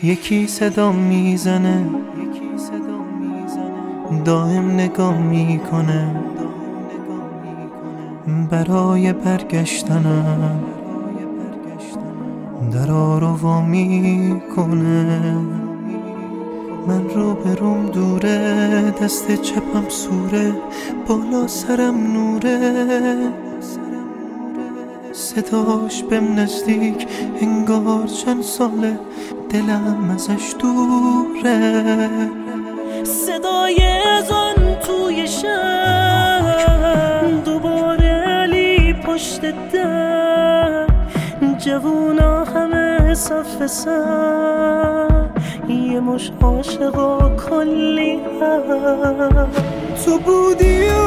یکی صدا میزنه دائم نگاه میکنه برای برگشتنم درا رو وا میکنه. من رو بروم دوره، دست چپم سوره، بالا سرم نوره، صداش بهم نزدیک انگار چند ساله دلم ازش دوره. صدای اذان توی شهر، دوباره علی پشت در، جوونا همه صف سر، یه مش عاشقا کلی هر. تو بودی و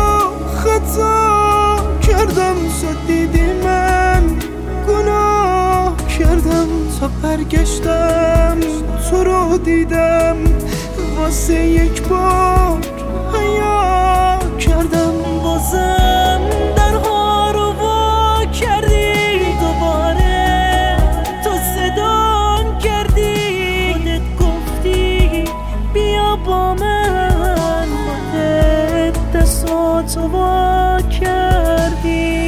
خطا کردم، تو دیدی من گناه کردم، تا برگشتم تو رو دیدم، واسه یک بار حیا کردم. بازم درها رو وا کردی، دوباره تو صدام کردی، خودت گفتی بیا با من، خودت دستاتو وا کردی.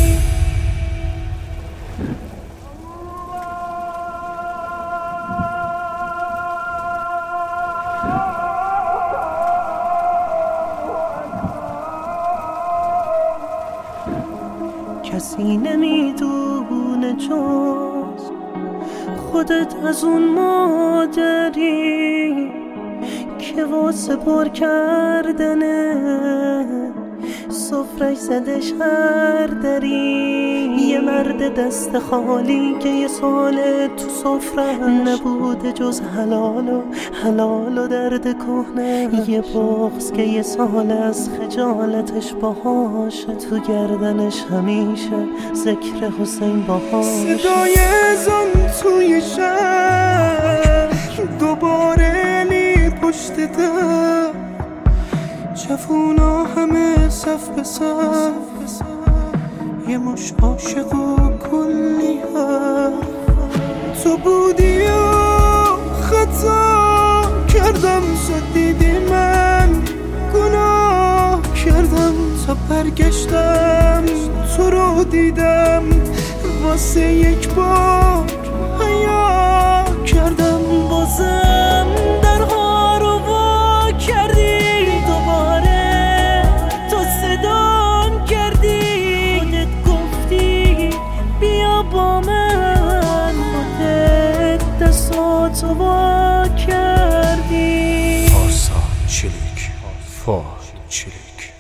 کسی نمیدونه جز خودت از اون مادری که واسه پر کردنه سفرش زده شهر داری. یه مرد دست خالی که یه سال تو سفره نبوده جز حلال و درد کهنه، یه بغض که یه سال از خجالتش باهاشه، تو گردنش همیشه ذکر حسین باهاشه. صدای اذان توی شهر، دوباره علی پشت در، جوونا همه صف به صف، یه مش عاشق و کلی هر. تو بودی و خطا کردم، تو دیدی من گناه کردم، تا برگشتم تو رو دیدم، واسه یک بار حیا کردم. بازم درها رو وا کردی، دوباره تو صدام کردی، خودت گفتی بیا با من، خودت دستاتو وا کردی. پارسا چلیک، فاد چلیک.